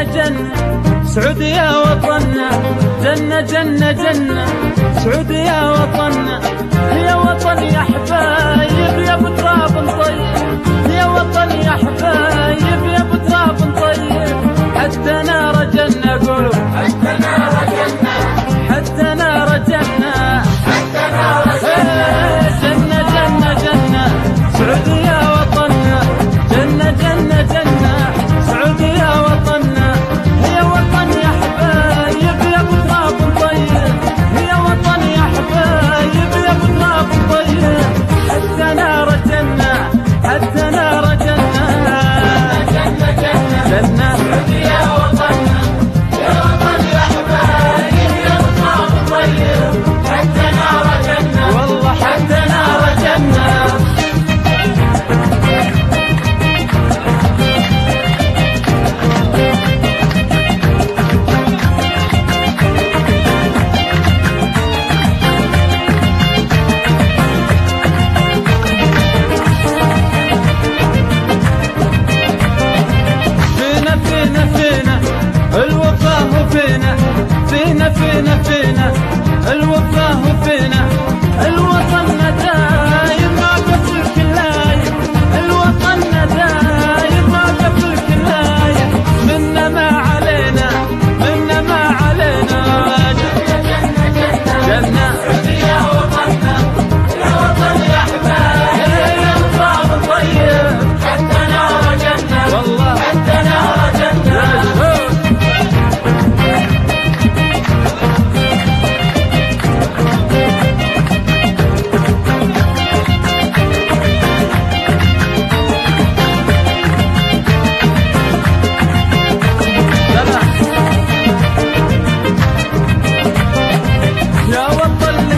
جنة جنة سعود يا وطننا، جنة جنة جنة سعود يا وطننا. يا وطن يا حبايب يا ابو تراب طيب، يا وطن يا حبايب يا ابو تراب طيب. حتى نار جنة قولوا حتى نار جنة، حتى نار جنة، حتى نار جنة، جنة جنة سعود يا وطننا، جنة جنة جنة سعود يا وطننا. يا وطن يا حبايب يا ابو تراب طيب، يا وطن يا حبايب يا ابو تراب طيب. حتى نار جنة، حتى نار جنة، جنة جنة جنة سعود يا وطننا، يا وطن يا حبايب يا ابو تراب طيب. حتى نار جنة والله حتى نار جنة. فينا فينا الوفاه فينا، الوطن دايم ما قفل كلاية، الوطن دايم ما قفل كلاية. منا ما علينا، منا ما علينا. جنة جنة جنة يا وطننا، يا وطن يا حبايب يا تراب طيب. حتى نار جنة والله حتى نار جنة. يا وطن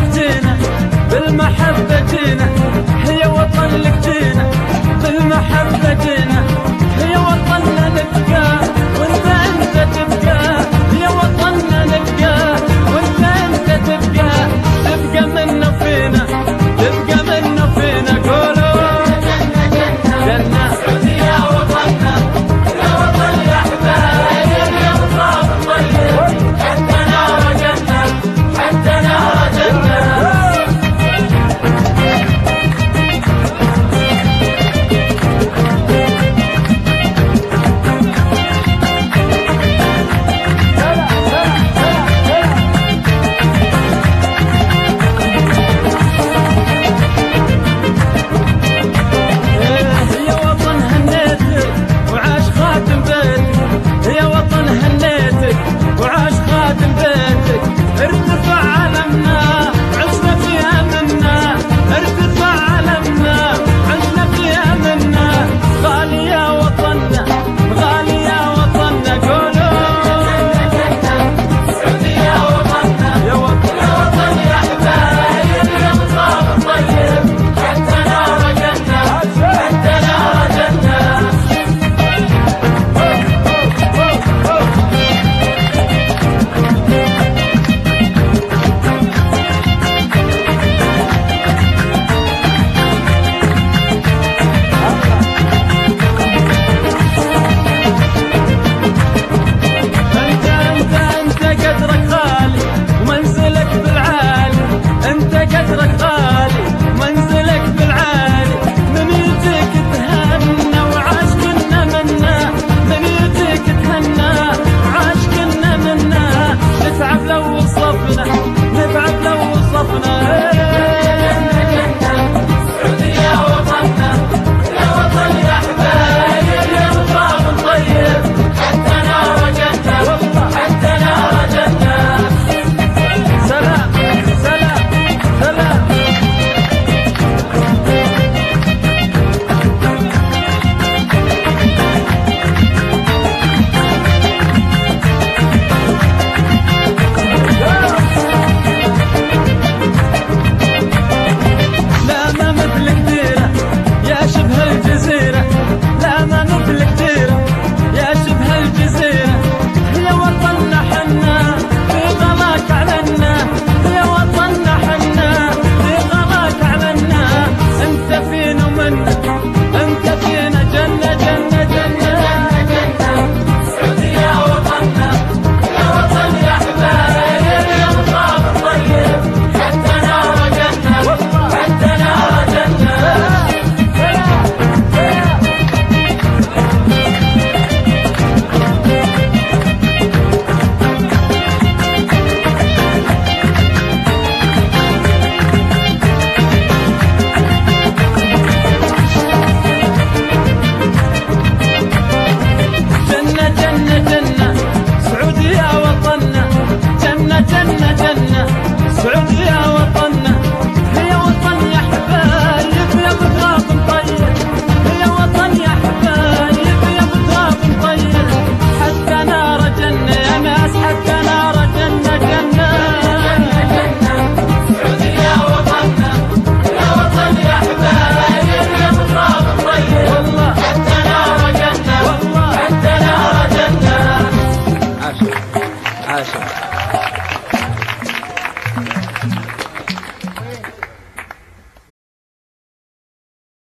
هاشم.